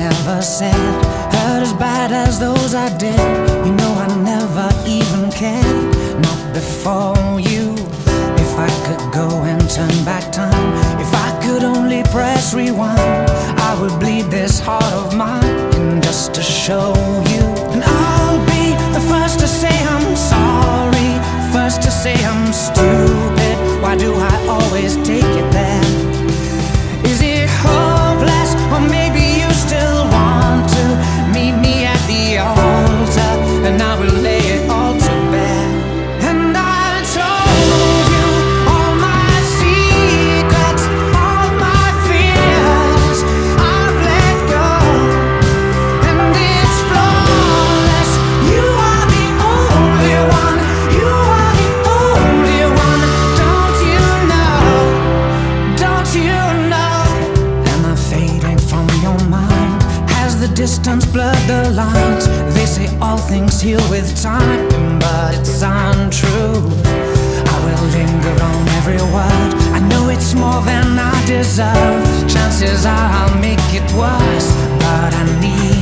ever said hurt as bad as those I did. You know I never even cared, not before you. If I could go and turn back time, if I could only press rewind, I would bleed this heart of mine just to show you. And I'll be the first to say I'm sorry, first to say I'm stupid. Why do I always take it there? Is it hopeless, or maybe you still want to meet me at the altar, and I will lay it all to bear. And I told you all my secrets, all my fears, I've let go, and it's flawless. You are the only one, you are the only one. Don't you know, don't you know? Am I fading from your mind? Has the distance blurred the lines? They say all things heal with time, but it's untrue. I will linger on every word, I know it's more than I deserve. Chances are I'll make it worse, but I need